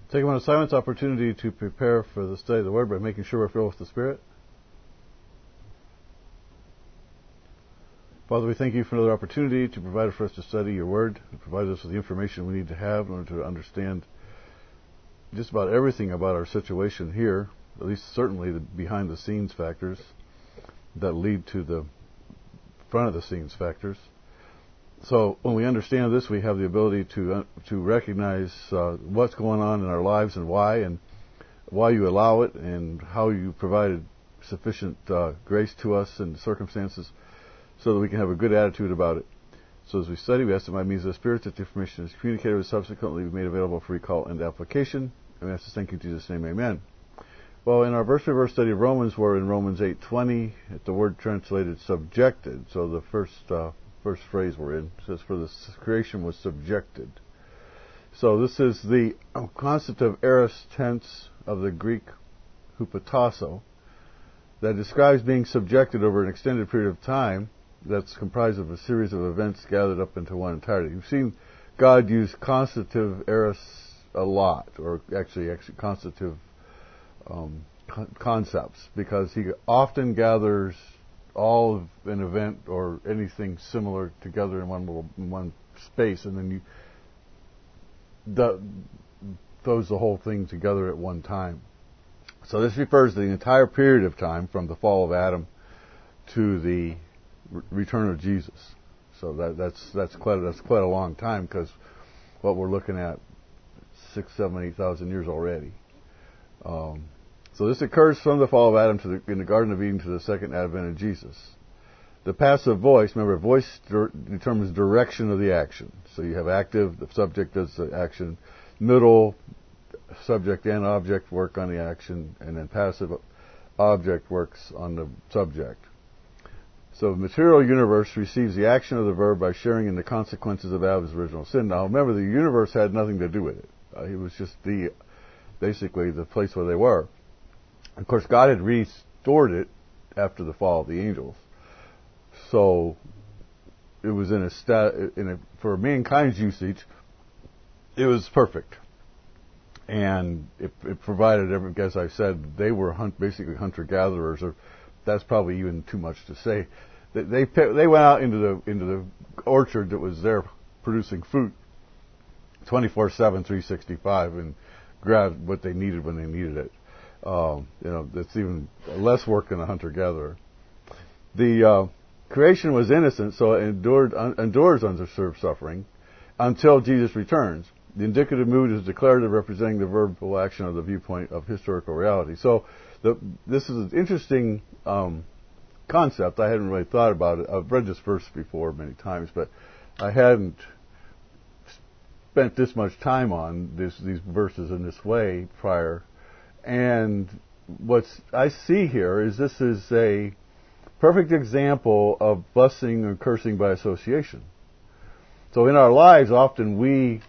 Take a moment of silence, opportunity to prepare for the study of the Word by making sure we're filled with the Spirit. Father, we thank you for another opportunity to provide for us to study your Word, to provide us with the information we need to have in order to understand just about everything about our situation here, at least certainly the behind-the-scenes factors that lead to the front-of-the-scenes factors. So when we understand this, we have the ability to recognize what's going on in our lives and why you allow it, and how you provided sufficient grace to us in circumstances so that we can have a good attitude about it. So as we study, we ask that by means of the Spirit that the information is communicated with subsequently made available for recall and application. And we ask to thank you in Jesus' name, amen. Well, in our verse-by-verse study of Romans, we're in Romans 8:20, at the word translated subjected. So the first phrase we're in says, for the creation was subjected. So this is the constitutive aorist tense of the Greek hupotasso that describes being subjected over an extended period of time that's comprised of a series of events gathered up into one entirety. You've seen God use constitutive aorist a lot, or actually constitutive concepts, because he often gathers all of an event or anything similar together in one space, and then throws the whole thing together at one time. So this refers to the entire period of time from the fall of Adam to the return of Jesus. So that's quite a long time, because what we're looking at 6, 7, 8,000 years already. So this occurs from the fall of Adam in the Garden of Eden to the second advent of Jesus. The passive voice, remember, voice determines direction of the action. So you have active, the subject does the action, middle, subject and object work on the action, and then passive object works on the subject. So the material universe receives the action of the verb by sharing in the consequences of Adam's original sin. Now remember, the universe had nothing to do with it. It was just basically the place where they were. Of course, God had restored it after the fall of the angels. So it was for mankind's usage, it was perfect. And it provided, as I said, they were basically hunter-gatherers, or that's probably even too much to say. They went out into the orchard that was there producing fruit 24/7, 365, and grabbed what they needed when they needed it. That's even less work than a hunter-gatherer. The creation was innocent, so it endures undeserved suffering until Jesus returns. The indicative mood is declarative, representing the verbal action of the viewpoint of historical reality. So this is an interesting concept. I hadn't really thought about it. I've read this verse before many times, but I hadn't spent this much time on these verses in this way prior. And what I see here is this is a perfect example of blessing or cursing by association. So in our lives, often we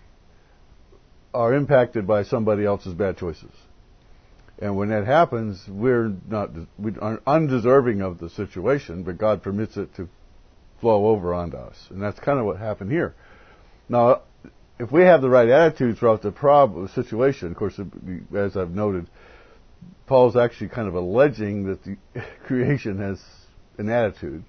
are impacted by somebody else's bad choices. And when that happens, we are undeserving of the situation, but God permits it to flow over onto us. And that's kind of what happened here. Now, if we have the right attitude throughout the situation, of course, as I've noted, Paul's actually kind of alleging that the creation has an attitude.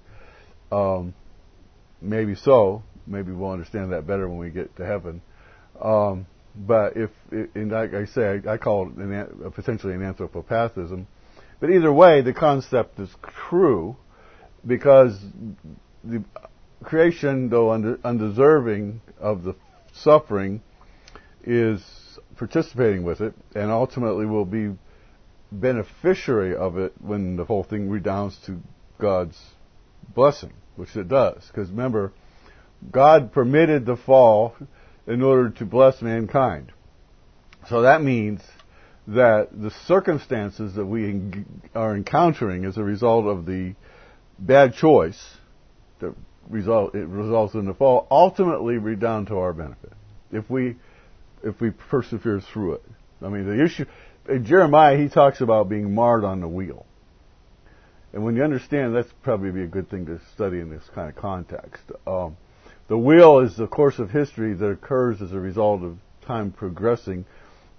Maybe so. Maybe we'll understand that better when we get to heaven. But like I say, I call it potentially an anthropopathism. But either way, the concept is true, because the creation, though undeserving of the suffering, is participating with it, and ultimately will be beneficiary of it when the whole thing redounds to God's blessing, which it does. Because remember, God permitted the fall in order to bless mankind. So that means that the circumstances that we are encountering as a result of the bad choice that results in the fall ultimately redound to our benefit if we persevere through it. I mean, the issue in Jeremiah, he talks about being marred on the wheel. And when you understand, that's probably be a good thing to study in this kind of context. The wheel is the course of history that occurs as a result of time progressing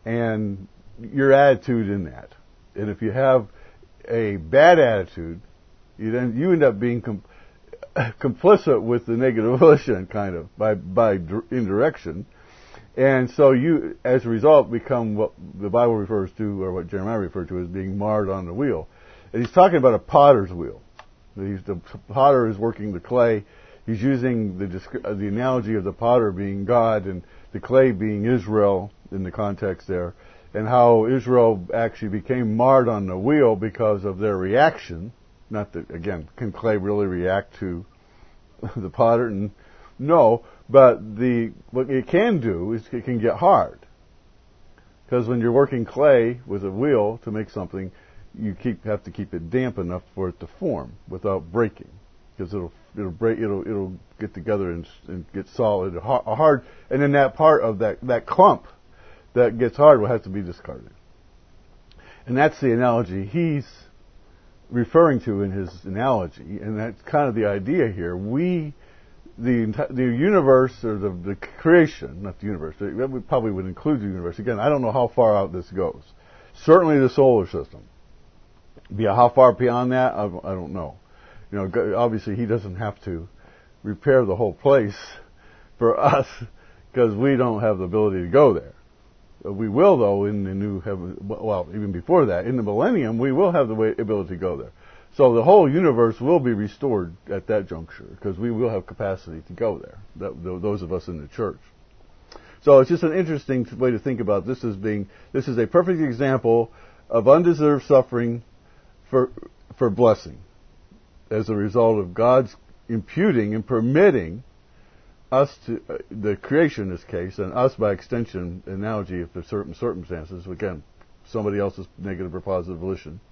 and your attitude in that. And if you have a bad attitude, you end up being complicit with the negative volition, kind of, by indirection. And so you, as a result, become what the Bible refers to, or what Jeremiah referred to as being marred on the wheel. And he's talking about a potter's wheel. The potter is working the clay. He's using the analogy of the potter being God and the clay being Israel in the context there, and how Israel actually became marred on the wheel because of their reaction. Not that, again, can clay really react to the potter? And no, but what it can do is it can get hard. Because when you're working clay with a wheel to make something, you have to keep it damp enough for it to form without breaking. Because it'll get together and get solid, hard, and then that part of that clump that gets hard will have to be discarded. And that's the analogy he's referring to in his analogy, and that's kind of the idea here. The universe, or the creation, not the universe, we probably would include the universe. Again, I don't know how far out this goes. Certainly the solar system. How far beyond that, I don't know. Obviously he doesn't have to repair the whole place for us, because we don't have the ability to go there. We will, though, in the new heaven. Well, even before that, in the millennium, we will have the ability to go there. So the whole universe will be restored at that juncture, because we will have capacity to go there. Those of us in the church. So it's just an interesting way to think about this as being. This is a perfect example of undeserved suffering for blessing, as a result of God's imputing and permitting us to, the creation in this case, and us by extension, analogy, if there's certain circumstances, again, somebody else's negative or positive volition,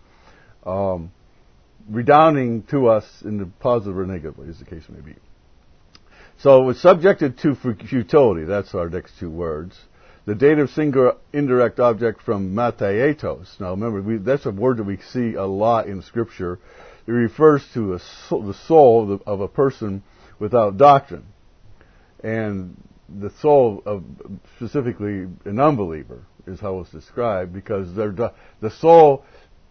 redounding to us in the positive or negatively, as the case may be. So it's subjected to futility. That's our next two words. The dative singular indirect object from mataietos. Now remember, that's a word that we see a lot in Scripture. It refers to the soul of a person without doctrine. And the soul of specifically an unbeliever is how it's described, because the soul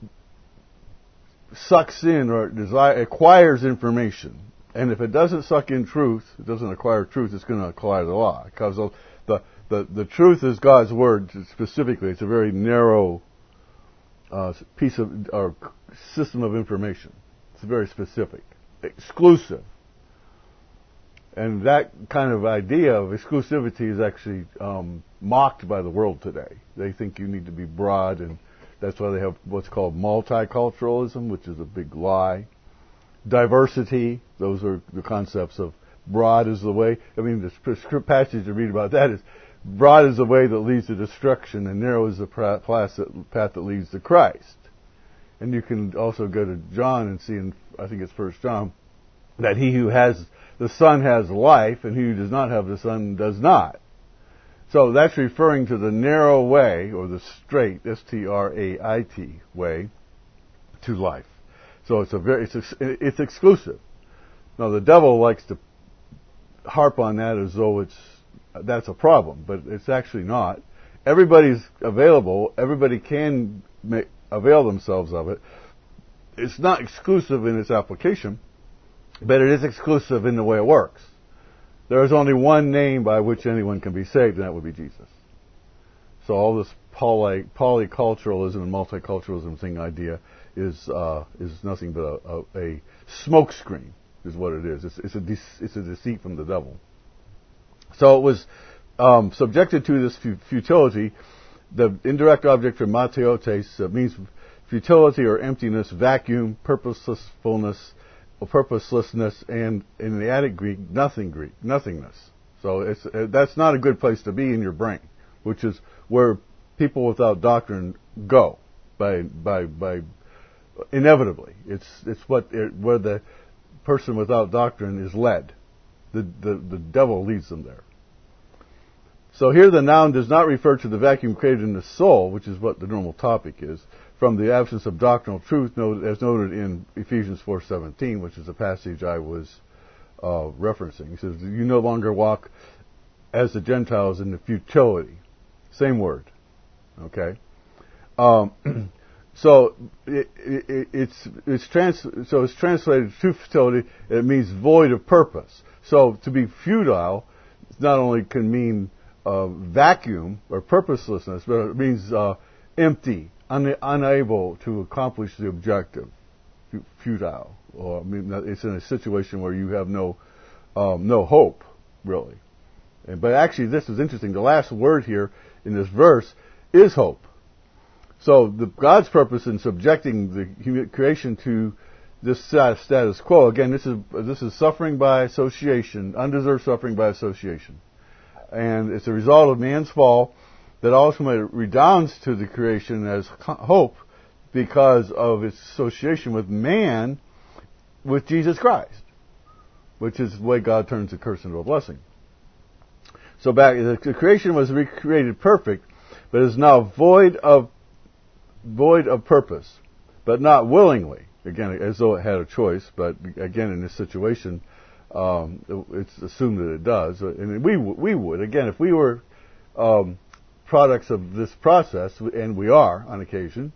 sucks in or acquires information. And if it doesn't suck in truth, it doesn't acquire truth, it's going to acquire the law. Because the truth is God's word specifically. It's a very narrow piece of or system of information. It's very specific, exclusive. And that kind of idea of exclusivity is actually mocked by the world today. They think you need to be broad, and that's why they have what's called multiculturalism, which is a big lie. Diversity, those are the concepts of broad is the way. I mean, the passage you read about that is broad is the way that leads to destruction, and narrow is the path that leads to Christ. And you can also go to John and see in, I think it's 1 John, that he who has the Son has life, and he who does not have the Son does not. So that's referring to the narrow way, or the straight, S-T-R-A-I-T way, to life. So it's exclusive. Now the devil likes to harp on that as though that's a problem, but it's actually not. Everybody's available. Everybody can avail themselves of it. It's not exclusive in its application, but it is exclusive in the way it works. There is only one name by which anyone can be saved, and that would be Jesus. So all this polyculturalism and multiculturalism thing idea is nothing but a smokescreen, is what it is. It's a deceit from the devil. So it was subjected to this futility. The indirect object from mateotes means futility or emptiness, vacuum, purposelessness, and in the Attic Greek, nothingness. So that's not a good place to be in your brain, which is where people without doctrine go by inevitably. It's where the person without doctrine is led. The devil leads them there. So here the noun does not refer to the vacuum created in the soul, which is what the normal topic is, from the absence of doctrinal truth, as noted in Ephesians 4:17, which is the passage I was referencing. He says, you no longer walk as the Gentiles in the futility. Same word. Okay, um, so it's translated to futility. It means void of purpose. So to be futile not only can mean vacuum or purposelessness, but it means empty, unable to accomplish the objective. Futile, or I mean, it's in a situation where you have no hope, really. But actually, this is interesting. The last word here in this verse is hope. So God's purpose in subjecting the creation to this status quo. Again, this is suffering by association, undeserved suffering by association, and it's a result of man's fall that ultimately redounds to the creation as hope because of its association with man, with Jesus Christ, which is the way God turns the curse into a blessing. So the creation was recreated perfect, but is now void of purpose, but not willingly. Again, as though it had a choice, but again, in this situation, it's assumed that it does. And we would, again, if we were products of this process, and we are on occasion,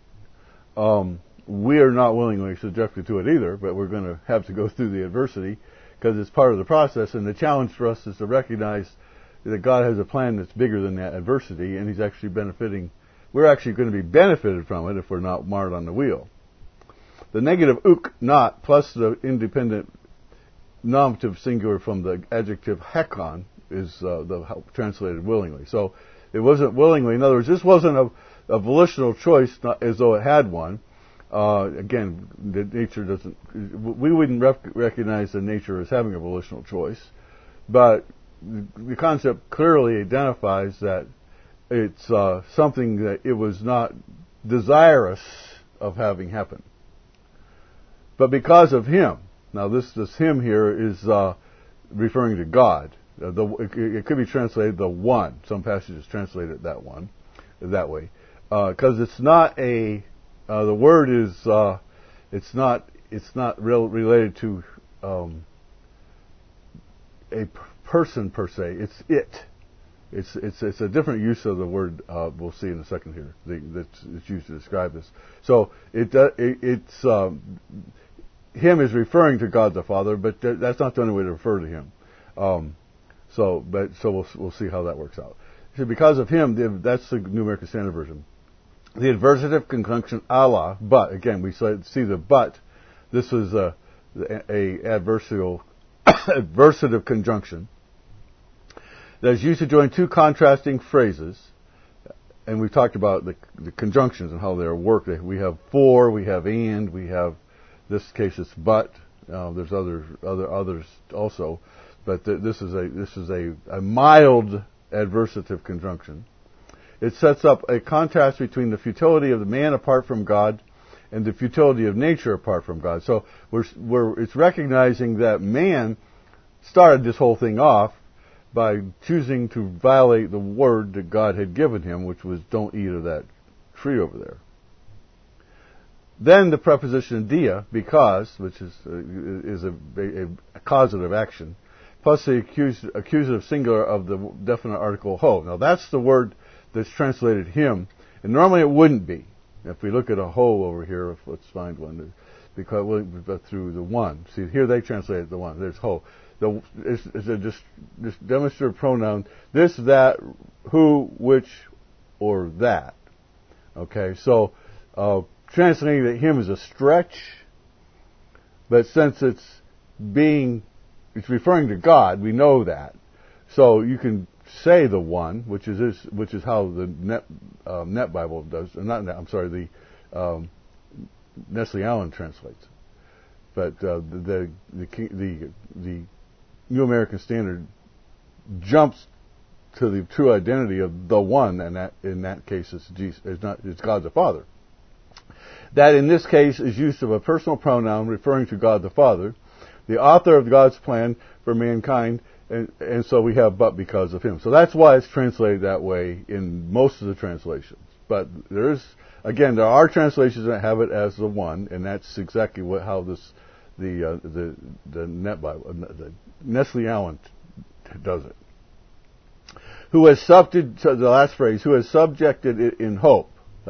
we are not willingly subjected to it either, but we're going to have to go through the adversity because it's part of the process. And the challenge for us is to recognize that God has a plan that's bigger than that adversity, and He's actually benefiting. We're actually going to be benefited from it if we're not marred on the wheel. The negative uk, not, plus the independent nominative singular from the adjective hekon is translated willingly. So it wasn't willingly. In other words, this wasn't a volitional choice, not as though it had one. Again, the nature doesn't. We wouldn't recognize the nature as having a volitional choice, but the concept clearly identifies that it's something that it was not desirous of having happen. But because of Him, now this Him here is referring to God. It could be translated the One. Some passages translate it that way, because it's not a. The word is it's not related to a person per se. It's it. It's a different use of the word. We'll see in a second here. That's used to describe this. So it's Him is referring to God the Father, but that's not the only way to refer to Him. So we'll see how that works out. So because of Him, that's the New American Standard Version. The adversative conjunction Allah, but again we see the but. This is a adversative conjunction that is used to join two contrasting phrases, and we've talked about the conjunctions and how they work. We have for, we have and, we have this case it's but. There's others also, but this is a mild adversative conjunction. It sets up a contrast between the futility of the man apart from God and the futility of nature apart from God. So it's recognizing that man started this whole thing off by choosing to violate the word that God had given him, which was don't eat of that tree over there. Then the preposition dia, because, which is a causative action, plus the accusative singular of the definite article ho. Now that's the word that's translated him, and normally it wouldn't be. If we look at a ho over here, let's find one, because through the one. See, here they translated the one. There's ho. It's a just demonstrative pronoun. This, that, who, which, or that. Okay, so translating that him is a stretch, but since it's referring to God, we know that. So you can say the one, which is how the Net Bible does. The Nestle Allen translates it. But the New American Standard jumps to the true identity of the one, and in that case it's God the Father. That in this case is use of a personal pronoun referring to God the Father, the author of God's plan for mankind, and so we have but because of him. So that's why it's translated that way in most of the translations. But there are translations that have it as the one, and that's exactly how the Net Bible, the Nestle Allen does it. who has subjected, so the last phrase, who has subjected it in hope.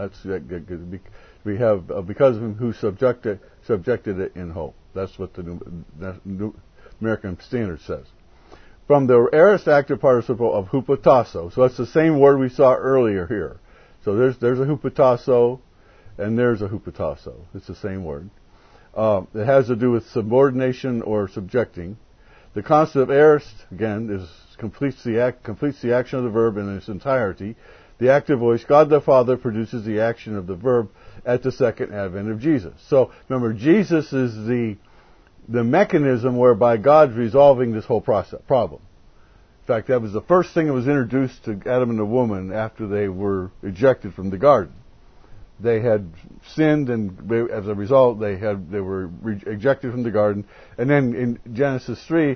We have, because of him who subjected it in hope. That's what the New American Standard says. From the aorist active participle of hupotasso. So it's the same word we saw earlier here. So there's a hupotasso and there's a hupotasso. It's the same word. It has to do with subordination or subjecting. The constant of aorist, again, completes the action of the verb in its entirety. The active voice, God the Father, produces the action of the verb at the second advent of Jesus. So remember, Jesus is the mechanism whereby God's resolving this whole problem. In fact, that was the first thing that was introduced to Adam and the woman after they were ejected from the garden. They had sinned, and as a result, they were ejected from the garden. And then in Genesis 3,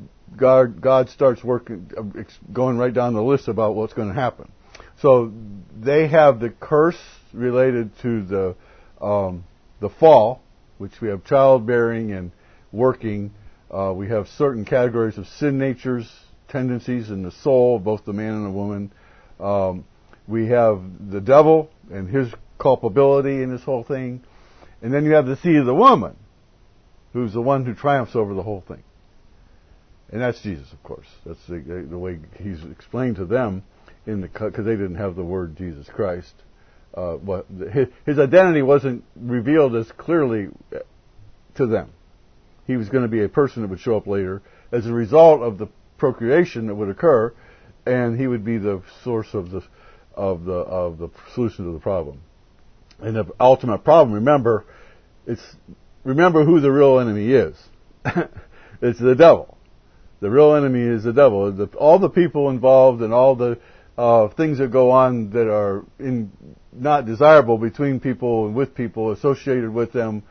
God starts working, going right down the list about what's going to happen. So they have the curse related to the fall, which we have childbearing and working. We have certain categories of sin natures, tendencies in the soul of both the man and the woman. We have the devil and his culpability in this whole thing. And then you have the seed of the woman, who's the one who triumphs over the whole thing. And that's Jesus, of course. That's the way he's explained to them, because they didn't have the word Jesus Christ. His identity wasn't revealed as clearly to them. He was going to be a person that would show up later as a result of the procreation that would occur, and he would be the source of the solution to the problem. And the ultimate problem, remember who the real enemy is. It's the devil. The real enemy is the devil. All the people involved and all the things that go on that are not desirable between people and with people associated with them,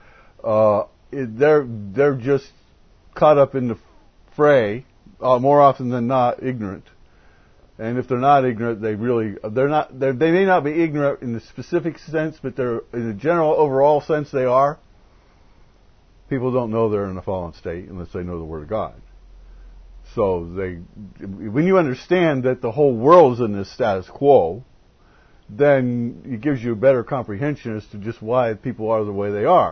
they're just caught up in the fray, more often than not ignorant. And if they're not ignorant, they may not be ignorant in the specific sense, but they're in the general overall sense they are. People don't know they're in a fallen state unless they know the Word of God. So when you understand that the whole world is in this status quo, then it gives you a better comprehension as to just why people are the way they are.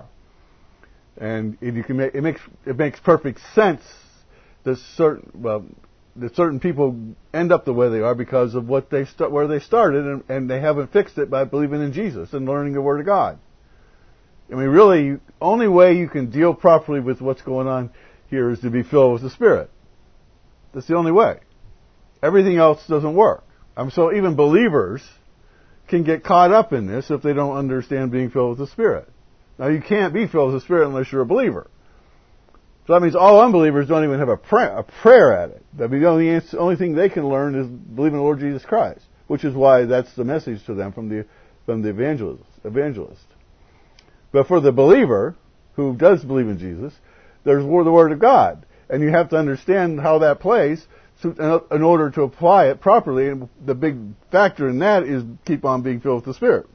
And it makes perfect sense that certain people end up the way they are because of where they started, and they haven't fixed it by believing in Jesus and learning the Word of God. I mean, really, only way you can deal properly with what's going on here is to be filled with the Spirit. That's the only way. Everything else doesn't work. So even believers can get caught up in this if they don't understand being filled with the Spirit. Now, you can't be filled with the Spirit unless you're a believer. So that means all unbelievers don't even have a prayer at it. The only thing they can learn is believe in the Lord Jesus Christ, which is why that's the message to them from the evangelist. But for the believer who does believe in Jesus, there's the Word of God, and you have to understand how that plays in order to apply it properly. And the big factor in that is keep on being filled with the Spirit,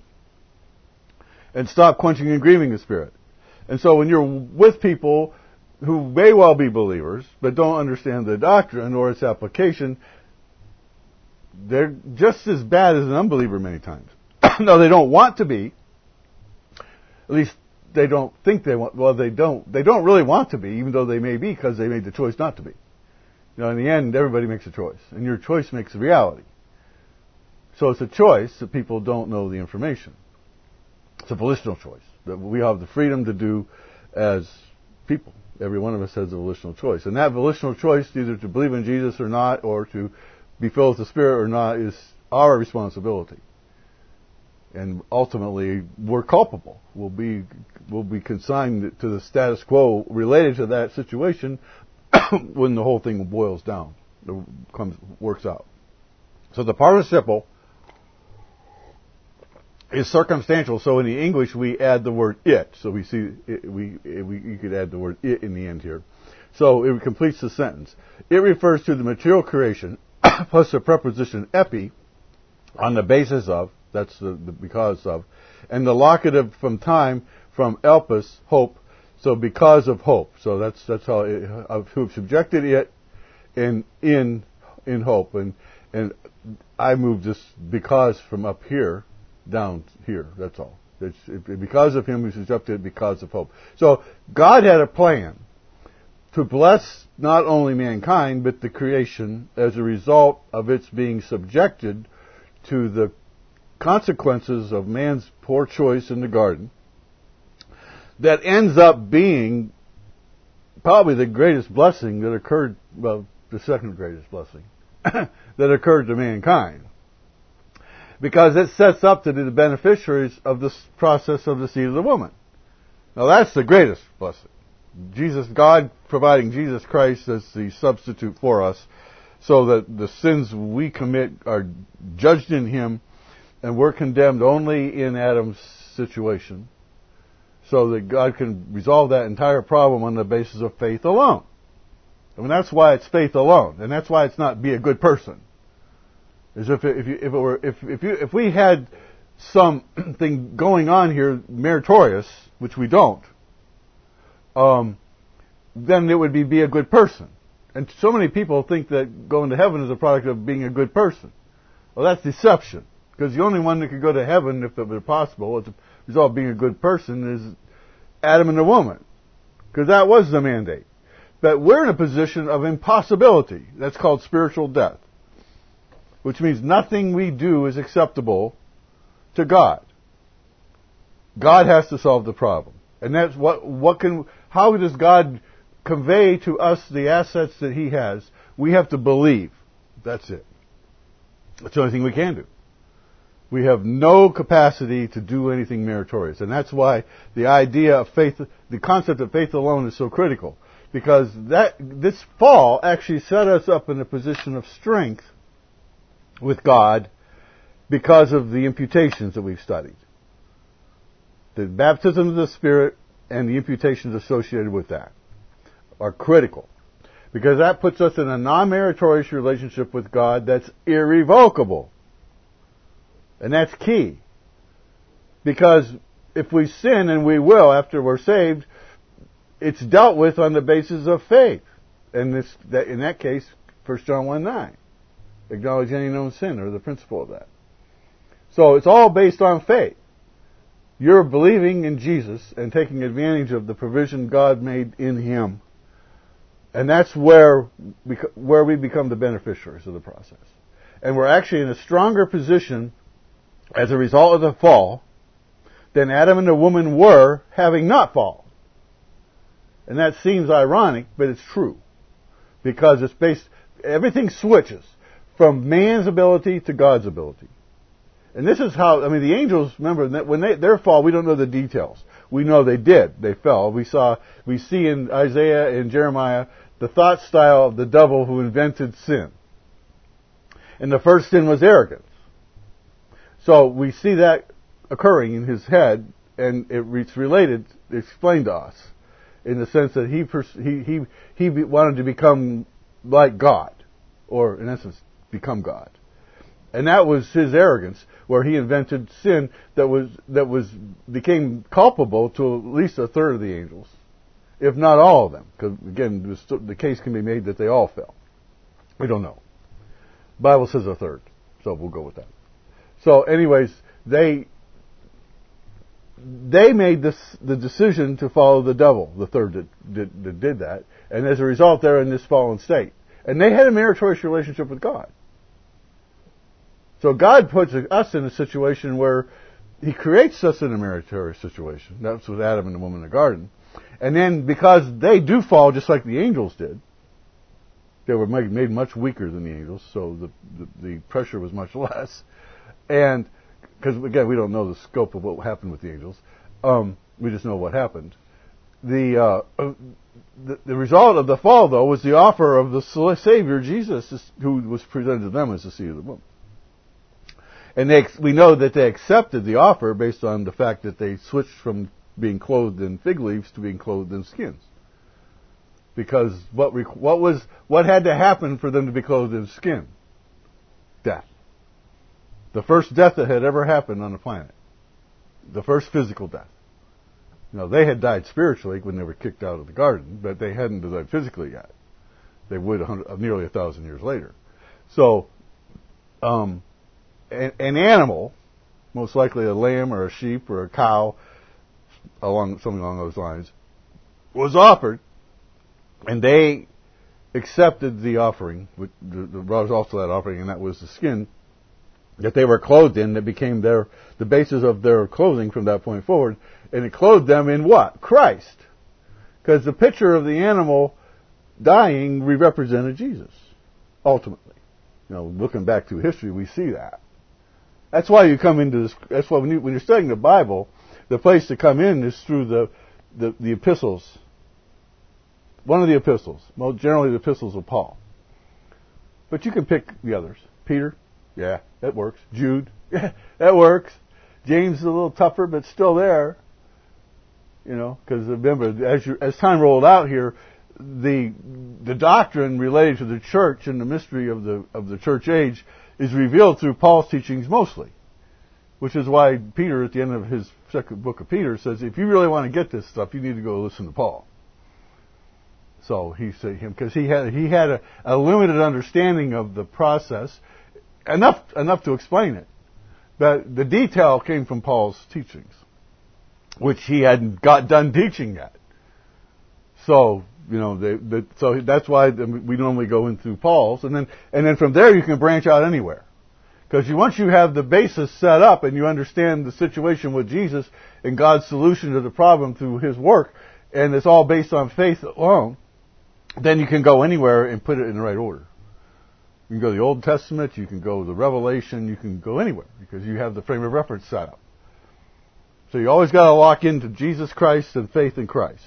and stop quenching and grieving the Spirit. And so when you're with people who may well be believers, but don't understand the doctrine or its application, they're just as bad as an unbeliever many times. No, they don't want to be. At least they don't think they want. Well, they don't really want to be, even though they may be, because they made the choice not to be. In the end, everybody makes a choice, and your choice makes a reality. So it's a choice that people don't know the information. It's a volitional choice that we have the freedom to do as people. Every one of us has a volitional choice. And that volitional choice, either to believe in Jesus or not, or to be filled with the Spirit or not, is our responsibility. And ultimately, we're culpable. We'll be consigned to the status quo related to that situation when the whole thing boils down, works out. So the participle is circumstantial. So in the English, we add the word it. So we see you could add the word it in the end here. So it completes the sentence. It refers to the material creation plus the preposition epi on the basis of. That's the because of, and the locative from time from elpis, hope. So because of hope. So that's how who subjected it in hope, and I moved this because from up here down here. That's all. Because of him, he's up to it because of hope. So God had a plan to bless not only mankind, but the creation as a result of its being subjected to the consequences of man's poor choice in the garden, that ends up being probably the greatest blessing that occurred, well, the second greatest blessing that occurred to mankind. Because it sets up to be the beneficiaries of this process of the seed of the woman. Now that's the greatest blessing. God providing Jesus Christ as the substitute for us, so that the sins we commit are judged in him, and we're condemned only in Adam's situation, so that God can resolve that entire problem on the basis of faith alone. I mean, that's why it's faith alone, and that's why it's not be a good person. As if we had something going on here meritorious, which we don't, then it would be a good person. And so many people think that going to heaven is a product of being a good person. Well, that's deception. Because the only one that could go to heaven, if it were possible, as a result of being a good person, is Adam and the woman. Because that was the mandate. But we're in a position of impossibility. That's called spiritual death. Which means nothing we do is acceptable to God. God has to solve the problem. And that's how does God convey to us the assets that he has? We have to believe. That's it. That's the only thing we can do. We have no capacity to do anything meritorious. And that's why the idea of faith, the concept of faith alone is so critical. Because this fall actually set us up in a position of strength with God because of the imputations that we've studied. The baptism of the Spirit and the imputations associated with that are critical. Because that puts us in a non-meritorious relationship with God that's irrevocable. And that's key. Because if we sin, and we will after we're saved, it's dealt with on the basis of faith. And in that case, 1 John 1:9. Acknowledge any known sin, or the principle of that. So it's all based on faith. You're believing in Jesus and taking advantage of the provision God made in him. And that's where we become the beneficiaries of the process. And we're actually in a stronger position as a result of the fall than Adam and the woman were having not fallen. And that seems ironic, but it's true. Because everything switches from man's ability to God's ability. And this is how, the angels, remember, when their fall, we don't know the details. We know they did. They fell. We see in Isaiah and Jeremiah the thought style of the devil who invented sin. And the first sin was arrogance. So we see that occurring in his head, and it's related, explained to us, in the sense that he wanted to become like God, or in essence, become God. And that was his arrogance, where he invented sin that became culpable to at least a third of the angels, if not all of them. Because again, the case can be made that they all fell. We don't know. The Bible says a third, so we'll go with that. So, anyways, they made the decision to follow the devil, the third that did that, and as a result, they're in this fallen state. And they had a meritorious relationship with God. So God puts us in a situation where he creates us in a meritorious situation. That's with Adam and the woman in the garden. And then because they do fall just like the angels did, they were made much weaker than the angels, so the pressure was much less. And because, again, we don't know the scope of what happened with the angels. We just know what happened. The result of the fall, though, was the offer of the Savior, Jesus, who was presented to them as the seed of the woman. And we know that they accepted the offer based on the fact that they switched from being clothed in fig leaves to being clothed in skins. Because what had to happen for them to be clothed in skin? Death. The first death that had ever happened on the planet. The first physical death. Now, they had died spiritually when they were kicked out of the garden, but they hadn't died physically yet. They would nearly 1,000 years later. So, an animal, most likely a lamb or a sheep or a cow, something along those lines, was offered, and they accepted the offering. There was also that offering, and that was the skin that they were clothed in, that became the basis of their clothing from that point forward. And it clothed them in what? Christ. Because the picture of the animal dying represented Jesus, ultimately. Looking back through history, we see that. That's why you come into this. That's why when you're studying the Bible, the place to come in is through the epistles. One of the epistles. Well, generally the epistles of Paul. But you can pick the others. Peter, yeah, that works. Jude, yeah, that works. James is a little tougher, but still there. Because remember, as time rolled out here, the doctrine related to the church and the mystery of the church age is revealed through Paul's teachings mostly, which is why Peter, at the end of his second book of Peter, says, if you really want to get this stuff, you need to go listen to Paul. So he said him because he had a limited understanding of the process, enough to explain it, but the detail came from Paul's teachings, which he hadn't got done teaching yet. So so that's why we normally go in through Paul's, and then from there you can branch out anywhere, because once you have the basis set up and you understand the situation with Jesus and God's solution to the problem through His work, and it's all based on faith alone, then you can go anywhere and put it in the right order. You can go to the Old Testament, you can go to the Revelation, you can go anywhere because you have the frame of reference set up. So you always got to lock into Jesus Christ and faith in Christ.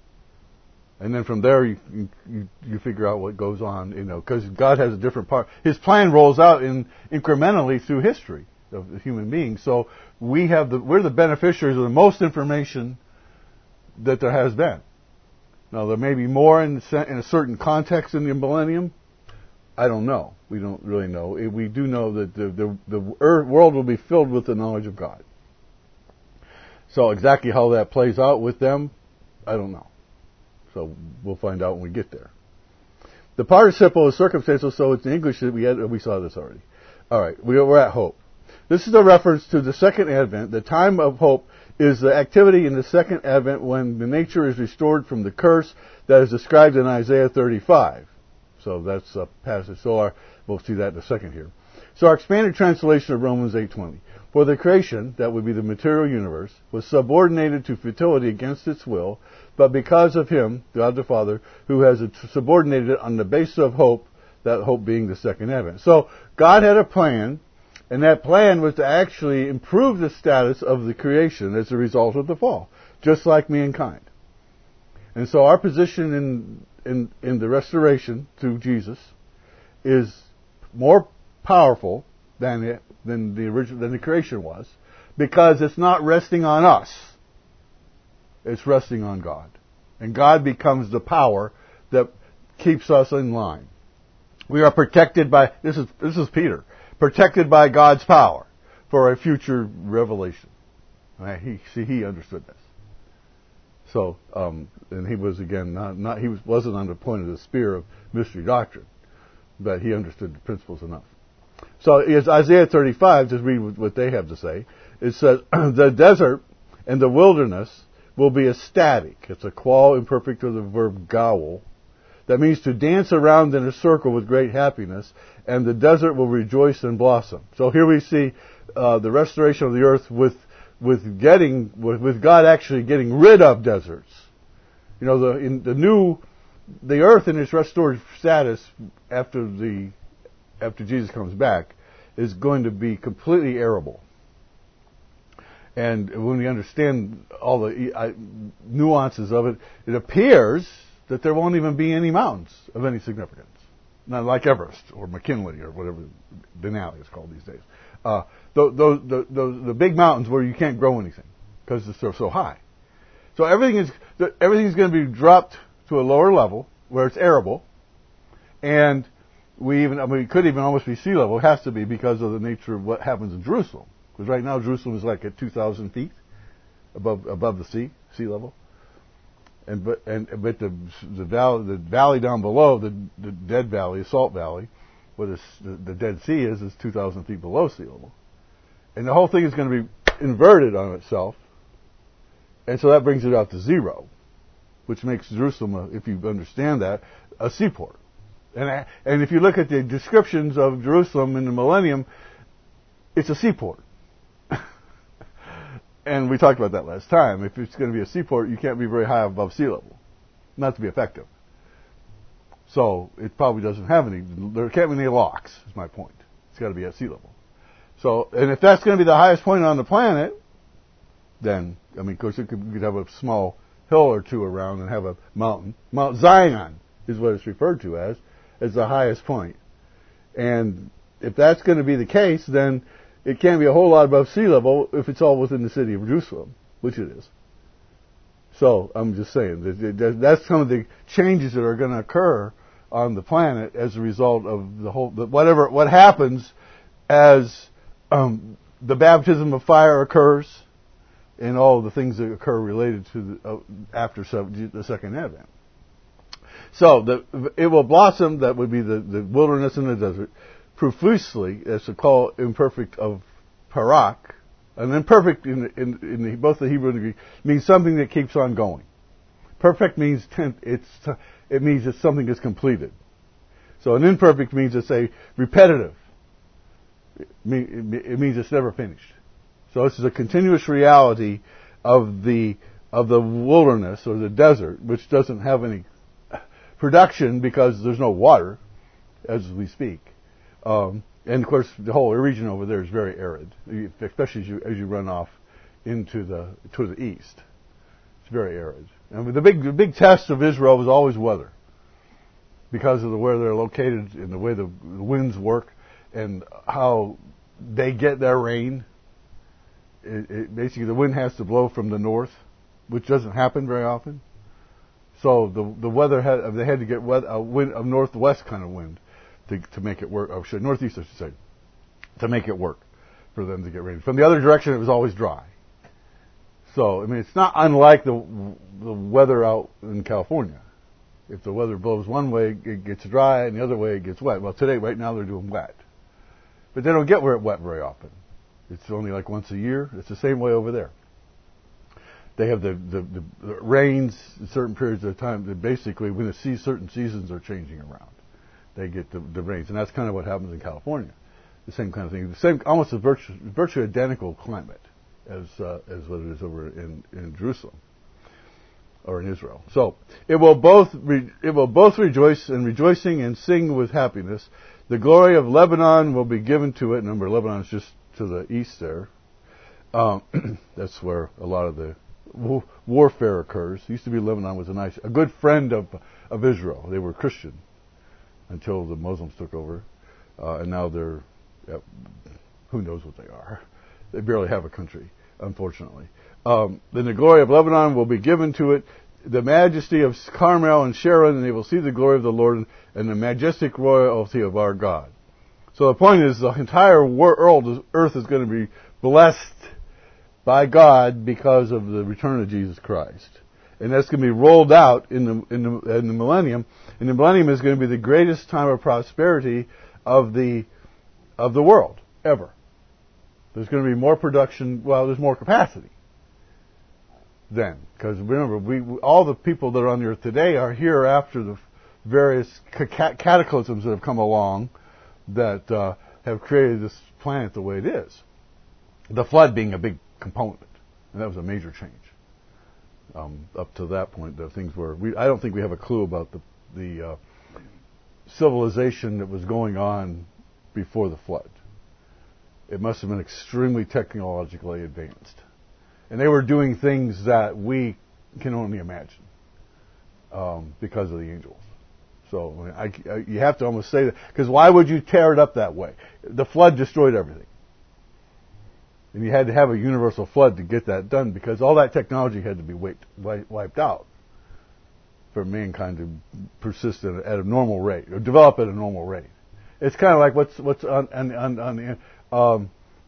And then from there you figure out what goes on, because God has a different part. His plan rolls out incrementally through history of the human being. So we're the beneficiaries of the most information that there has been. Now, there may be more in a certain context in the millennium. I don't know. We don't really know. We do know that the world will be filled with the knowledge of God. So exactly how that plays out with them, I don't know. So we'll find out when we get there. The participle is circumstantial, so it's in English that we saw this already. All right, we're at hope. This is a reference to the second advent. The time of hope is the activity in the second advent when the nature is restored from the curse that is described in Isaiah 35. So that's a passage. So we'll see that in a second here. So our expanded translation of Romans 8:20. For the creation, that would be the material universe, was subordinated to futility against its will, but because of Him, God the Father, who has subordinated it on the basis of hope, that hope being the second advent. So God had a plan, and that plan was to actually improve the status of the creation as a result of the fall, just like mankind. And so our position in the restoration through Jesus is more powerful than the creation was, because it's not resting on us. It's resting on God. And God becomes the power that keeps us in line. We are protected by, this is Peter, protected by God's power for a future revelation. He understood this. So, and he was again wasn't on the point of the spear of mystery doctrine, but he understood the principles enough. So, it's Isaiah 35. Just read what they have to say. It says, "The desert and the wilderness will be ecstatic." It's a qual imperfect of the verb gowl. That means to dance around in a circle with great happiness, and the desert will rejoice and blossom. So here we see the restoration of the earth with God actually getting rid of deserts. The earth in its restored status after Jesus comes back is going to be completely arable. And when we understand all the nuances of it, it appears that there won't even be any mountains of any significance. Not like Everest or McKinley or whatever Denali is called these days. The big mountains where you can't grow anything because they're so high. So everything's going to be dropped to a lower level where it's arable, and it could even almost be sea level. It has to be because of the nature of what happens in Jerusalem. Because right now Jerusalem is like at 2,000 feet above the sea level, but the valley down below, the dead valley, Salt Valley, where the Dead Sea is 2,000 feet below sea level. And the whole thing is going to be inverted on itself. And so that brings it out to zero, which makes Jerusalem, if you understand that, a seaport. And if you look at the descriptions of Jerusalem in the millennium, it's a seaport. And we talked about that last time. If it's going to be a seaport, you can't be very high above sea level, not to be effective. So it probably doesn't have any, there can't be any locks, is my point. It's got to be at sea level. So, and if that's going to be the highest point on the planet, then, I mean, of course, you could have a small hill or two around and have a mountain. Mount Zion is what it's referred to as the highest point. And if that's going to be the case, then it can't be a whole lot above sea level if it's all within the city of Jerusalem, which it is. So, I'm just saying, that's some of the changes that are going to occur on the planet as a result of what happens as the baptism of fire occurs and all the things that occur related to after the second advent. So it will blossom. That would be the wilderness and the desert. Profusely, that's called imperfect of parak. And imperfect in both the Hebrew and the Greek means something that keeps on going. Perfect means it means it's something that's completed. So an imperfect means it's a repetitive. It means it's never finished. So this is a continuous reality of the wilderness or the desert, which doesn't have any production because there's no water, as we speak. And of course, the whole region over there is very arid, especially as you run off to the east. It's very arid. And the big test of Israel was always weather, because of where they're located and the way the winds work and how they get their rain. Basically, the wind has to blow from the north, which doesn't happen very often. So the weather they had to get a northwest kind of wind to make it work. Oh, northeast, I should say, to make it work for them to get rain. From the other direction, it was always dry. So I mean, it's not unlike the weather out in California. If the weather blows one way, it gets dry, and the other way, it gets wet. Well, right now, they're doing wet. But they don't get wet very often. It's only like once a year. It's the same way over there. They have the rains in certain periods of time. That basically, when certain seasons are changing around, they get the rains. And that's kind of what happens in California. The same kind of thing. Almost a virtually identical climate as what it is over in Jerusalem. Or in Israel. So it will both rejoice and rejoicing and sing with happiness. The glory of Lebanon will be given to it. Remember, Lebanon is just to the east there. That's where a lot of the warfare occurs. It used to be Lebanon was a good friend of Israel. They were Christian until the Muslims took over, and now they're who knows what they are. They barely have a country, unfortunately. Then the glory of Lebanon will be given to it, the majesty of Carmel and Sharon, and they will see the glory of the Lord and the majestic royalty of our God. So the point is, the entire earth is going to be blessed by God because of the return of Jesus Christ, and that's going to be rolled out in the millennium. And the millennium is going to be the greatest time of prosperity of the world ever. There's going to be more production. Well, there's more capacity. Then, because remember, all the people that are on the earth today are here after the various cataclysms that have come along that have created this planet the way it is. The flood being a big component, and that was a major change. Up to that point, the things were. I don't think we have a clue about the civilization that was going on before the flood. It must have been extremely technologically advanced. And they were doing things that we can only imagine because of the angels. So you have to almost say that. Because why would you tear it up that way? The flood destroyed everything. And you had to have a universal flood to get that done because all that technology had to be wiped out for mankind to persist at a normal rate or develop at a normal rate. It's kind of like what's on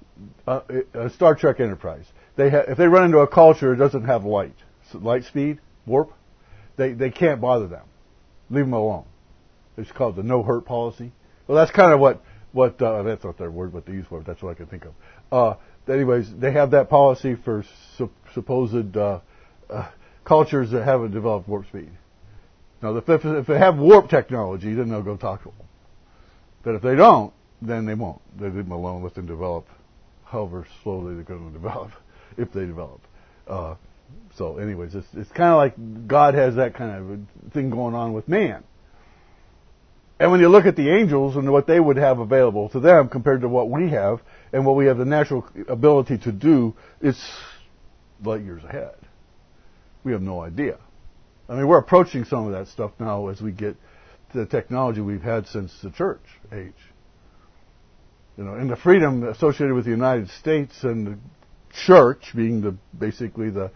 Star Trek Enterprise. If they run into a culture that doesn't have light speed, warp, they can't bother them. Leave them alone. It's called the no hurt policy. Well, that's kind of what that's not their word, what they use for it. That's what I can think of. Anyways, they have that policy for supposed cultures that haven't developed warp speed. Now, if they have warp technology, then they'll go talk to them. But if they don't, then they won't. They leave them alone, let them develop, however slowly they're going to develop, if they develop. So, anyways, it's kind of like God has that kind of thing going on with man. And when you look at the angels and what they would have available to them compared to what we have and what we have the natural ability to do, it's light years ahead. We have no idea. I mean, we're approaching some of that stuff now as we get to the technology we've had since the church age. You know, and the freedom associated with the United States and the church being basically the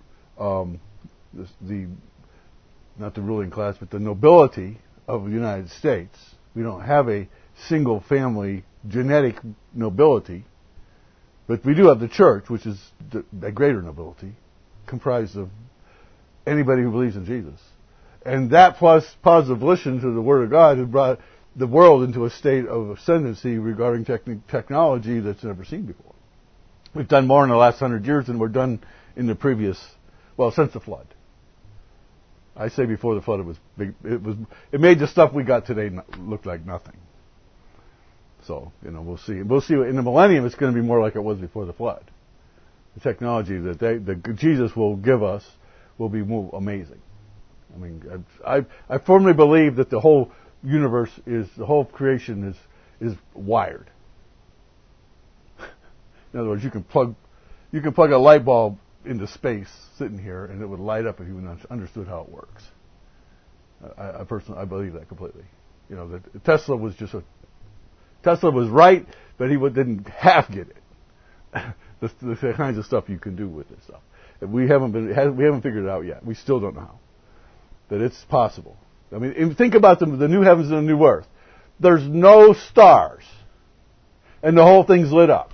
not the ruling class, but the nobility of the United States. We don't have a single family genetic nobility, but we do have the church, which is a greater nobility, comprised of anybody who believes in Jesus. And that plus positive listen to the Word of God has brought the world into a state of ascendancy regarding technology that's never seen before. We've done more in the last 100 years than we've done in the previous, since the flood. I say before the flood it was big. It made the stuff we got today look like nothing. So, we'll see. We'll see. In the millennium, it's going to be more like it was before the flood. The technology that Jesus will give us will be more amazing. I mean, I firmly believe that the whole universe the whole creation is wired. In other words, you can plug a light bulb into space sitting here and it would light up if you understood how it works. I personally believe that completely. That Tesla was right, but he didn't half get it. the kinds of stuff you can do with this stuff. We haven't figured it out yet. We still don't know how. That it's possible. I mean, think about the new heavens and the new earth. There's no stars, and the whole thing's lit up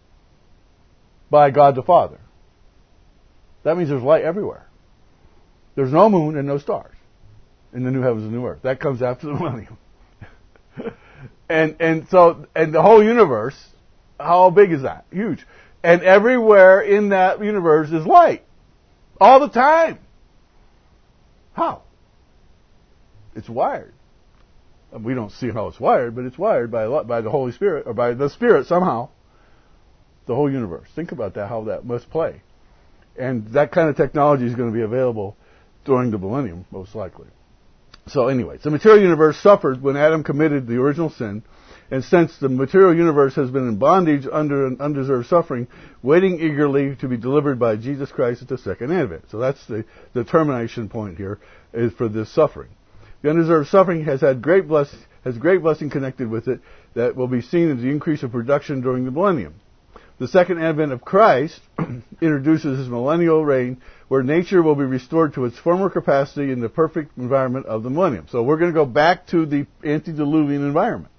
by God the Father. That means there's light everywhere. There's no moon and no stars in the new heavens and new earth. That comes after the millennium. and the whole universe, how big is that? Huge. And everywhere in that universe is light. All the time. How? It's wired. We don't see how it's wired, but it's wired by the Holy Spirit, or by the Spirit somehow. The whole universe. Think about that, how that must play. And that kind of technology is going to be available during the millennium, most likely. So anyways, the material universe suffered when Adam committed the original sin, and since the material universe has been in bondage under an undeserved suffering, waiting eagerly to be delivered by Jesus Christ at the second advent. So that's the termination point here, is for this suffering. The undeserved suffering has great blessing connected with it that will be seen as the increase of production during the millennium. The second advent of Christ introduces his millennial reign, where nature will be restored to its former capacity in the perfect environment of the millennium. So we're going to go back to the antediluvian environment.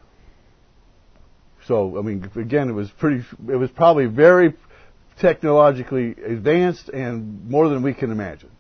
So, I mean, again, it was probably very technologically advanced and more than we can imagine.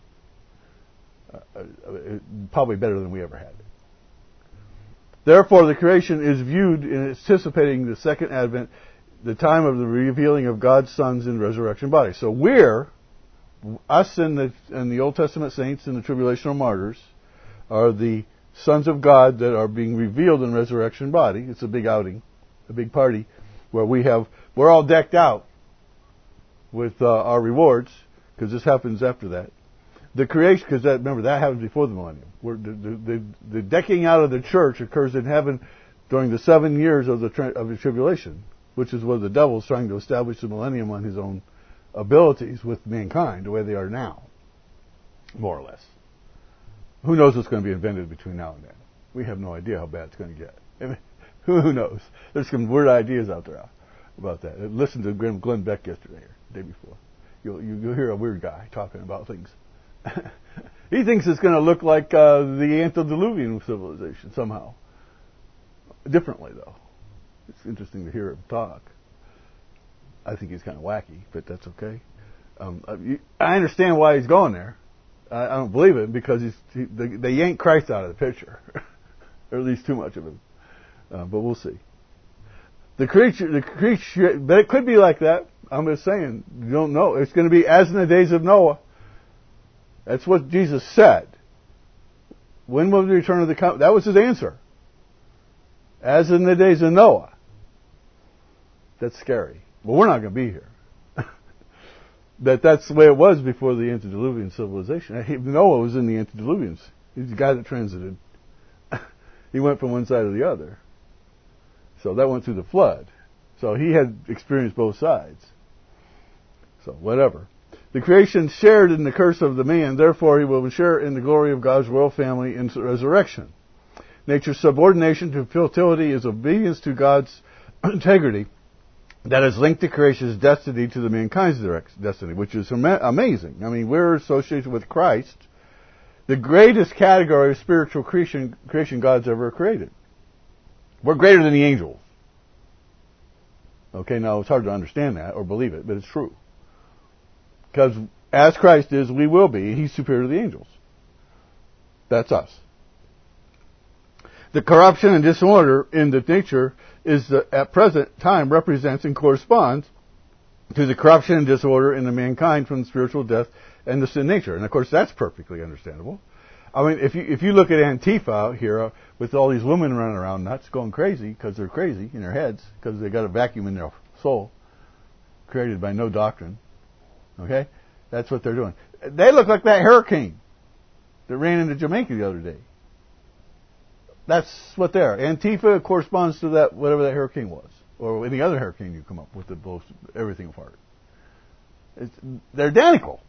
Probably better than we ever had. Therefore, the creation is viewed in anticipating the second advent, the time of the revealing of God's sons in resurrection bodies. So us and the Old Testament saints and the tribulational martyrs are the sons of God that are being revealed in resurrection body. It's a big outing, a big party, where we're all decked out with our rewards, because this happens after that. The creation, because remember that happens before the millennium. The decking out of the church occurs in heaven during the 7 years of the tribulation, which is where the devil's trying to establish the millennium on his own abilities with mankind, the way they are now, more or less. Who knows what's going to be invented between now and then? We have no idea how bad it's going to get. I mean, who knows? There's some weird ideas out there about that. Listen to Glenn Beck yesterday, or the day before. You'll hear a weird guy talking about things. He thinks it's going to look like the antediluvian civilization somehow. Differently, though. It's interesting to hear him talk. I think he's kind of wacky, but that's okay. I understand why he's going there. I don't believe it, because they yanked Christ out of the picture. Or at least too much of him. But we'll see. The creature, but it could be like that. I'm just saying, you don't know. It's going to be as in the days of Noah. That's what Jesus said. When will the return of the coming? That was his answer. As in the days of Noah. That's scary. Well, we're not going to be here. That's the way it was before the antediluvian civilization. Noah was in the antediluvians. He's the guy that transited. He went from one side to the other. So that went through the flood. So he had experienced both sides. So whatever. The creation shared in the curse of the man, therefore he will share in the glory of God's royal family in resurrection. Nature's subordination to futility is obedience to God's integrity that is linked to creation's destiny to the mankind's destiny, which is amazing. I mean, we're associated with Christ, the greatest category of spiritual creation God's ever created. We're greater than the angels. Okay, now it's hard to understand that or believe it, but it's true. Because as Christ is, we will be. He's superior to the angels. That's us. The corruption and disorder in the nature is at present time represents and corresponds to the corruption and disorder in the mankind from spiritual death and the sin nature. And of course that's perfectly understandable. I mean, if you look at Antifa out here with all these women running around nuts going crazy because they're crazy in their heads because they got a vacuum in their soul created by no doctrine. Okay? That's what they're doing. They look like that hurricane that ran into Jamaica the other day. That's what they are. Antifa corresponds to that, whatever that hurricane was. Or any other hurricane you come up with that blows everything apart. They're identical.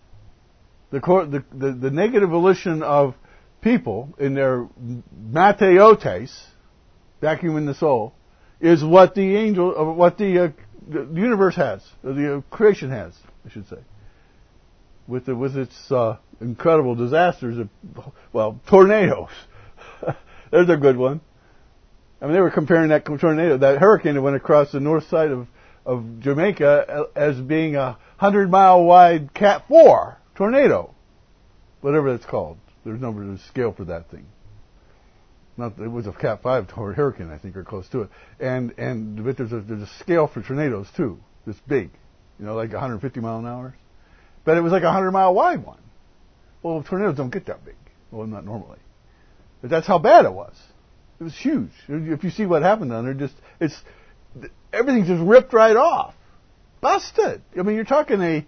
The negative volition of people in their mateotes, vacuum in the soul, is what the angel, or what the universe has, or the creation has, I should say, with its incredible disasters, tornadoes. There's a good one. I mean, they were comparing that tornado, that hurricane that went across the north side of Jamaica as being a 100-mile wide Cat 4 tornado, whatever that's called. There's no scale for that thing. It was a Cat 5 hurricane, I think, or close to it. But there's a scale for tornadoes too. This big, like 150 mile an hour. But it was like a 100-mile wide one. Well, tornadoes don't get that big. Well, not normally. But that's how bad it was. It was huge. If you see what happened down there, everything's just ripped right off, busted. I mean, you're talking a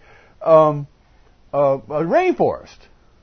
rainforest,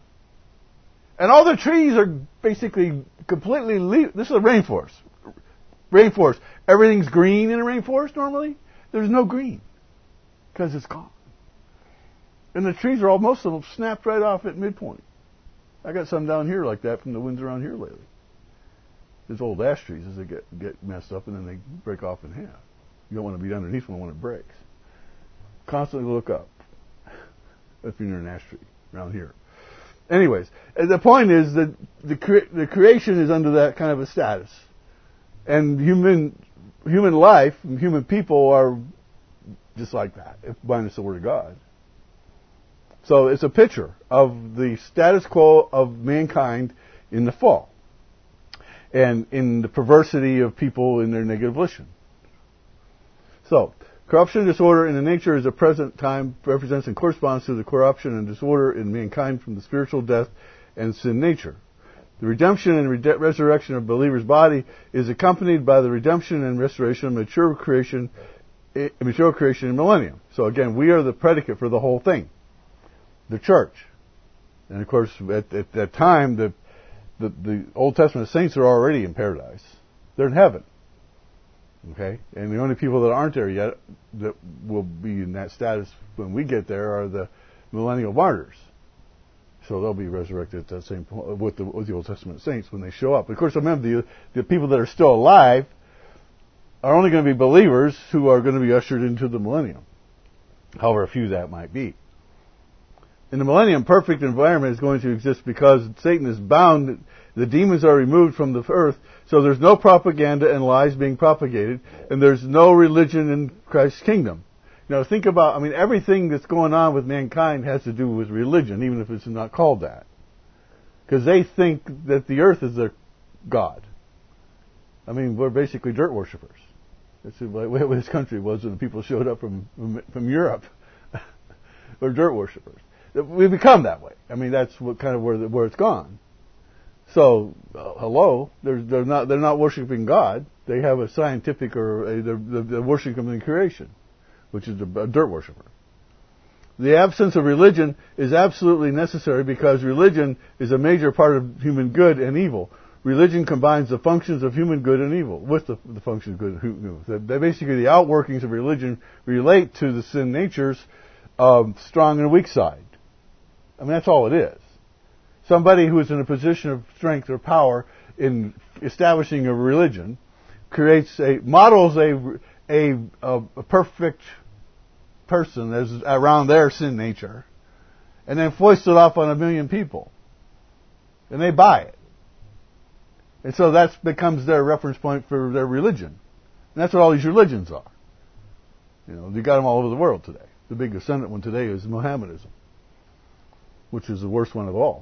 and all the trees are basically completely. This is a rainforest. Rainforest. Everything's green in a rainforest normally. There's no green because it's gone, and the trees are most of them snapped right off at midpoint. I got some down here like that from the winds around here lately. There's old ash trees as they get messed up and then they break off in half. You don't want to be underneath one when it breaks. Constantly look up if you're near an ash tree around here. Anyways, the point is that the creation is under that kind of a status. And human life and human people are just like that, minus the Word of God. So it's a picture of the status quo of mankind in the fall and in the perversity of people in their negative volition. So, corruption and disorder in the nature is a present time represents and corresponds to the corruption and disorder in mankind from the spiritual death and sin nature. The redemption and resurrection of believer's body is accompanied by the redemption and restoration of mature creation in millennium. So again, we are the predicate for the whole thing. The church. And of course, at that time, the Old Testament saints are already in paradise. They're in heaven. Okay? And the only people that aren't there yet that will be in that status when we get there are the millennial martyrs. So they'll be resurrected at that same point with the Old Testament saints when they show up. Of course, remember, the people that are still alive are only going to be believers who are going to be ushered into the millennium. However few that might be. In the millennium, perfect environment is going to exist because Satan is bound. The demons are removed from the earth, so there's no propaganda and lies being propagated, and there's no religion in Christ's kingdom. Think about, everything that's going on with mankind has to do with religion, even if it's not called that. Because they think that the earth is their God. I mean, we're basically dirt worshippers. That's the way this country was when the people showed up from Europe. We're dirt worshippers. We've become that way. I mean, that's what kind of where it's gone. So, hello, they're not worshiping God. They have a scientific they're worshiping the creation, which is a dirt worshiper. The absence of religion is absolutely necessary because religion is a major part of human good and evil. Religion combines the functions of human good and evil with the functions of good and evil. Basically, the outworkings of religion relate to the sin nature's strong and weak side. I mean, that's all it is. Somebody who is in a position of strength or power in establishing a religion models a perfect person as around their sin nature, and then foists it off on a million people, and they buy it, and so that becomes their reference point for their religion, and that's what all these religions are. You got them all over the world today. The big ascendant one today is Mohammedanism, which is the worst one of all.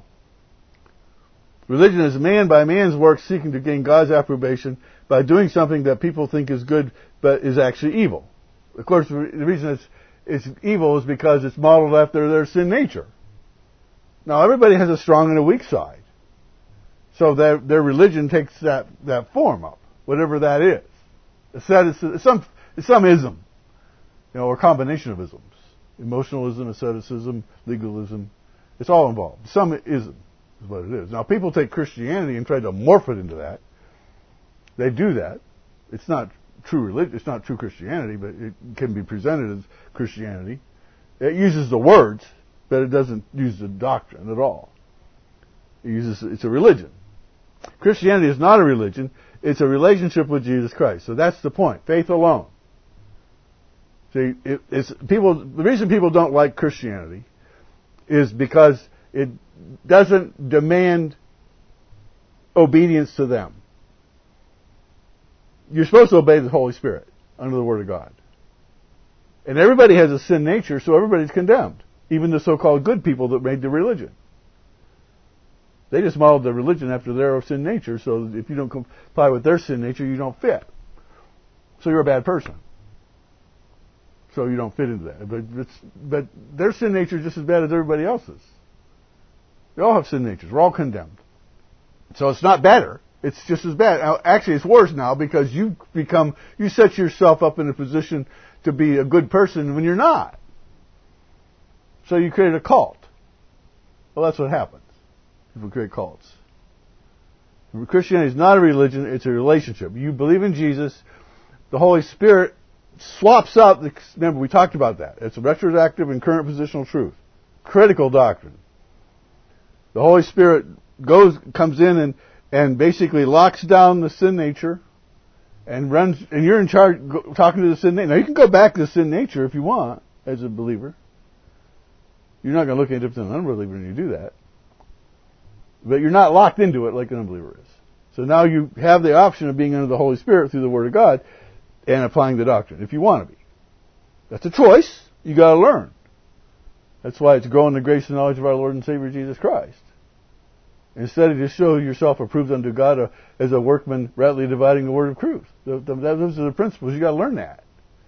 Religion is man by man's work seeking to gain God's approbation by doing something that people think is good but is actually evil. Of course, the reason it's evil is because it's modeled after their sin nature. Now, everybody has a strong and a weak side. So their religion takes that form up, whatever that is. It's some ism, or combination of isms. Emotionalism, asceticism, legalism. It's all involved. Some ism is what it is. Now, people take Christianity and try to morph it into that. They do that. It's not true religion. It's not true Christianity, but it can be presented as Christianity. It uses the words, but it doesn't use the doctrine at all. It's a religion. Christianity is not a religion. It's a relationship with Jesus Christ. So that's the point. Faith alone. See, the reason people don't like Christianity is because it doesn't demand obedience to them. You're supposed to obey the Holy Spirit under the Word of God. And everybody has a sin nature, so everybody's condemned. Even the so-called good people that made the religion. They just modeled the religion after their sin nature, so if you don't comply with their sin nature, you don't fit. So you're a bad person. So you don't fit into that. But their sin nature is just as bad as everybody else's. They all have sin natures. We're all condemned. So it's not better. It's just as bad. Now, actually, it's worse now because you set yourself up in a position to be a good person when you're not. So you create a cult. Well, that's what happens. People create cults. Christianity is not a religion, it's a relationship. You believe in Jesus, the Holy Spirit swaps out, remember we talked about that. It's a retroactive and current positional truth. Critical doctrine. The Holy Spirit comes in and basically locks down the sin nature and you're in charge talking to the sin nature. Now you can go back to the sin nature if you want as a believer. You're not going to look any different than an unbeliever when you do that. But you're not locked into it like an unbeliever is. So now you have the option of being under the Holy Spirit through the Word of God and applying the doctrine if you want to be. That's a choice. You got to learn. That's why it's growing the grace and knowledge of our Lord and Savior Jesus Christ. Instead of just show yourself approved unto God as a workman rightly dividing the word of truth. Those are the principles. You got to learn that.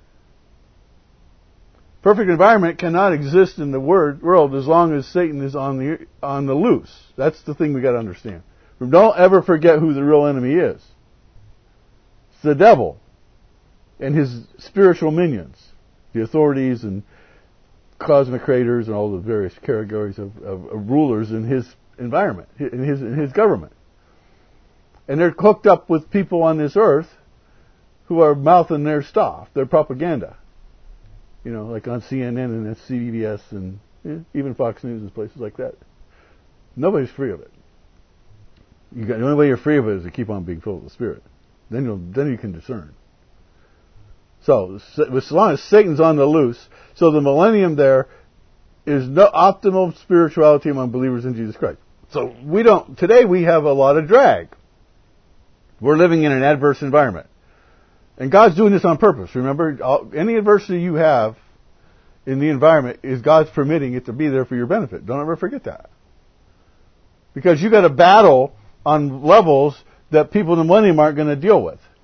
Perfect environment cannot exist in the world as long as Satan is on the loose. That's the thing we got to understand. Don't ever forget who the real enemy is. It's the devil and his spiritual minions, the authorities and cosmic creators and all the various categories of rulers in his environment, in his government. And they're hooked up with people on this earth who are mouthing their stuff, their propaganda. Like on CNN and CBS and even Fox News and places like that. Nobody's free of it. The only way you're free of it is to keep on being filled with the Spirit. Then you can discern. So, as long as Satan's on the loose, so the millennium there is no optimal spirituality among believers in Jesus Christ. So today we have a lot of drag. We're living in an adverse environment. And God's doing this on purpose. Remember, any adversity you have in the environment is God's permitting it to be there for your benefit. Don't ever forget that. Because you got to battle on levels that people in the millennium aren't going to deal with.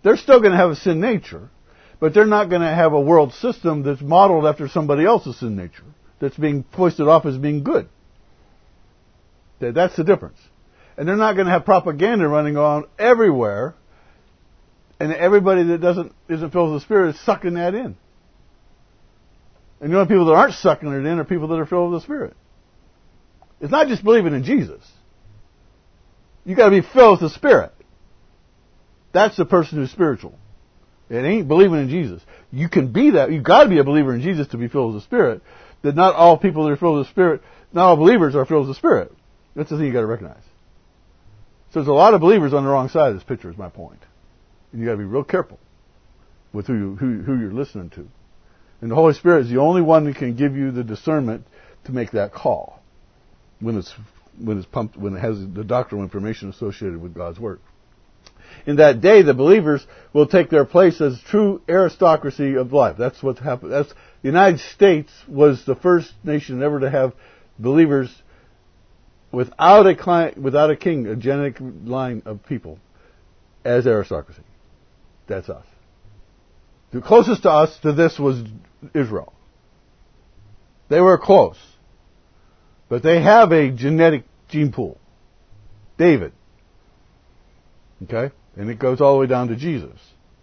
They're still going to have a sin nature, but they're not going to have a world system that's modeled after somebody else's sin nature, that's being foisted off as being good. That's the difference. And they're not going to have propaganda running on everywhere, and everybody that isn't filled with the Spirit is sucking that in. And the only people that aren't sucking it in are people that are filled with the Spirit. It's not just believing in Jesus. You got to be filled with the Spirit. That's the person who's spiritual. It ain't believing in Jesus. You can be that. You got to be a believer in Jesus to be filled with the Spirit. That not all people that are filled with the Spirit, not all believers are filled with the Spirit. That's the thing you got to recognize. So there's a lot of believers on the wrong side of this picture. Is my point. And you got to be real careful with who you're listening to. And the Holy Spirit is the only one that can give you the discernment to make that call when it has the doctrinal information associated with God's Word. In that day, the believers will take their place as true aristocracy of life. That's what happened. The United States was the first nation ever to have believers without a king, a genetic line of people, as aristocracy. That's us. The closest to us to this was Israel. They were close. But they have a genetic gene pool. David. Okay? And it goes all the way down to Jesus.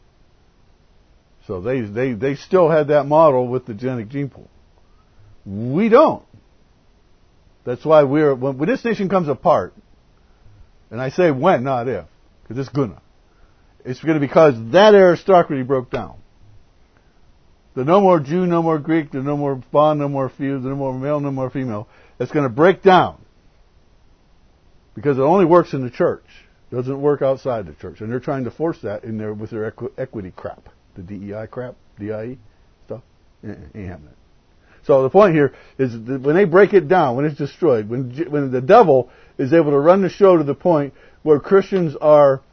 So they still had that model with the genetic gene pool. We don't. That's why when this nation comes apart, and I say when, not if, because it's gonna. It's gonna because that aristocracy broke down. The no more Jew, no more Greek, the no more bond, no more few, the no more male, no more female. It's going to break down. Because it only works in the church. It doesn't work outside the church. And they're trying to force that in there with their equity crap. The DEI crap, DIE stuff. Ain't happening. So the point here is that when they break it down, when it's destroyed, when the devil is able to run the show to the point where Christians are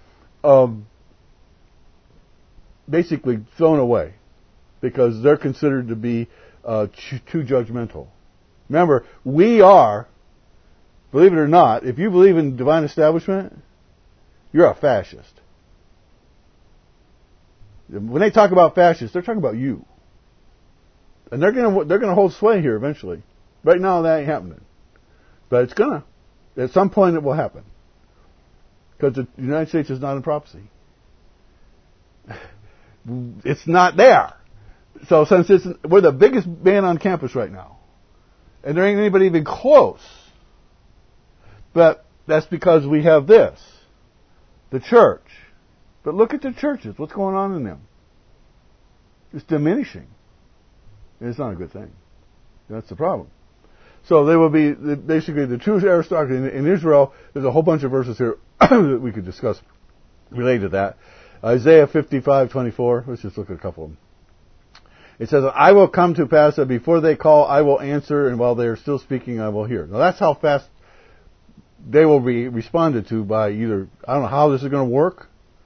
basically thrown away because they're considered to be too judgmental. Remember, we are, believe it or not, if you believe in divine establishment, you're a fascist. When they talk about fascists, they're talking about you. And they're gonna hold sway here eventually. Right now that ain't happening. But it's gonna. At some point it will happen. Because the United States is not in prophecy. It's not there. So since we're the biggest band on campus right now, and there ain't anybody even close. But that's because we have this. The church. But look at the churches. What's going on in them? It's diminishing. And it's not a good thing. That's the problem. So they will be basically the true aristocracy. In Israel, there's a whole bunch of verses here that we could discuss related to that. Isaiah 55:24. Let's just look at a couple of them. It says, I will come to pass that before they call, I will answer, and while they are still speaking, I will hear. Now that's how fast they will be responded to by either, I don't know how this is going to work,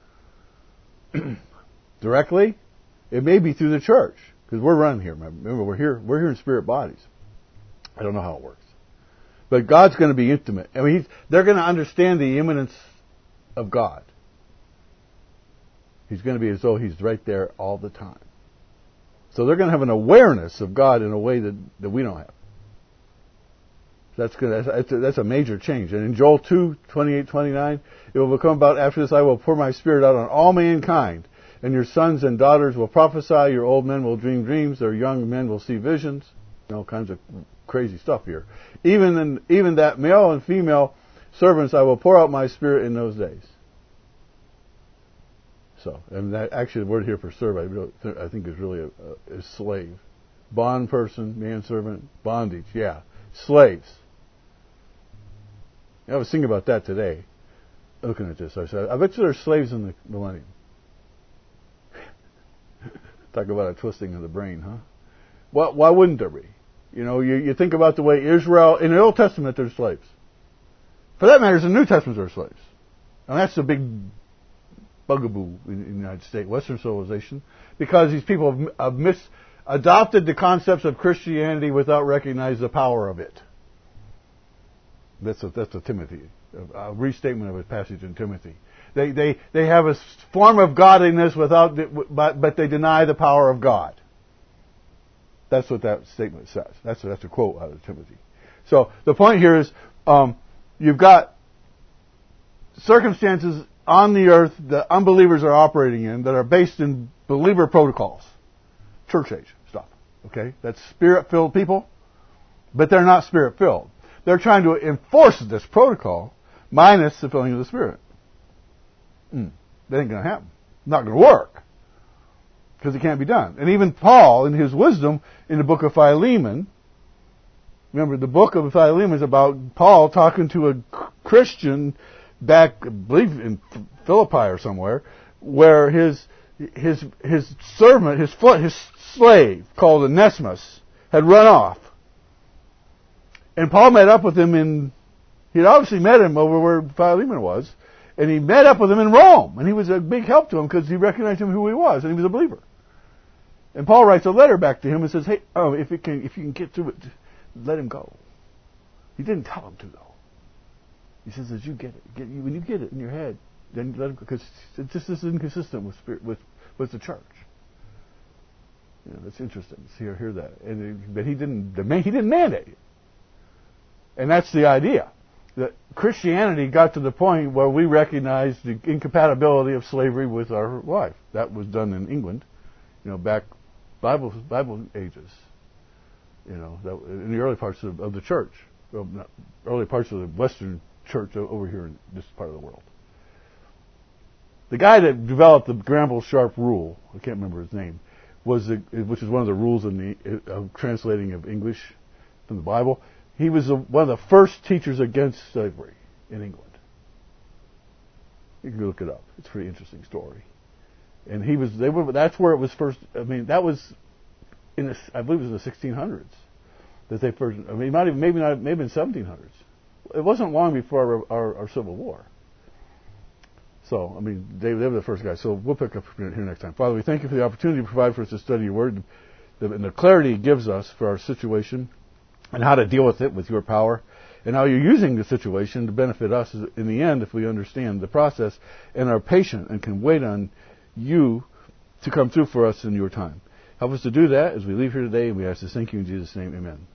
directly. It may be through the church, because we're run here. Remember, we're here in spirit bodies. I don't know how it works. But God's going to be intimate. I mean, they're going to understand the immanence of God. He's going to be as though He's right there all the time. So they're going to have an awareness of God in a way that we don't have. That's a major change. And in Joel 2:28-29, it will become about after this, I will pour my Spirit out on all mankind, and your sons and daughters will prophesy, your old men will dream dreams, their young men will see visions. All kinds of crazy stuff here. Even that male and female servants, I will pour out my Spirit in those days. So, and that actually the word here for serve, I think is really a slave. Bond person, manservant, bondage, yeah. Slaves. I was thinking about that today, looking at this. I said, I bet you there's slaves in the millennium. Talk about a twisting of the brain, huh? Why wouldn't there be? You know, you think about the way Israel, in the Old Testament there's slaves. For that matter, in the New Testament there's slaves. And that's the big bugaboo in the United States, Western civilization, because these people have adopted the concepts of Christianity without recognizing the power of it. That's a Timothy, a restatement of a passage in Timothy. They have a form of godliness but they deny the power of God. That's what that statement says. That's a quote out of Timothy. So the point here is, you've got circumstances on the earth that unbelievers are operating in that are based in believer protocols. Church age stuff. Okay? That's Spirit-filled people, but they're not Spirit-filled. They're trying to enforce this protocol minus the filling of the Spirit. That ain't going to happen. Not going to work. Because it can't be done. And even Paul, in his wisdom, in the book of Philemon, remember, the book of Philemon is about Paul talking to a Christian back, I believe, in Philippi or somewhere, where his servant, his slave, called Onesimus, had run off. And Paul met up with him he'd obviously met him over where Philemon was, and he met up with him in Rome. And he was a big help to him because he recognized him who he was, and he was a believer. And Paul writes a letter back to him and says, hey, if you can get through it, let him go. He didn't tell him to, though. He says, as you get it, when you get it in your head, then let him go, because it just is inconsistent with the church. You know, that's interesting to hear that. But he didn't mandate it. And that's the idea. That Christianity got to the point where we recognize the incompatibility of slavery with our wife. That was done in England, back Bible ages. That in the early parts of the church, early parts of the Western church over here in this part of the world. The guy that developed the Granville-Sharp rule, I can't remember his name, which is one of the rules of translating of English from the Bible. He was one of the first teachers against slavery in England. You can look it up. It's a pretty interesting story. And that's where it was first. I mean, that was I believe it was in the 1600s that they first. I mean, maybe in 1700s. It wasn't long before our Civil War. So, I mean, they were the first guys. So we'll pick up here next time. Father, we thank you for the opportunity to provide for us to study your word and the clarity it gives us for our situation and how to deal with it with your power and how you're using the situation to benefit us in the end if we understand the process and are patient and can wait on you to come through for us in your time. Help us to do that as we leave here today, and we ask this. Thank you in Jesus' name. Amen.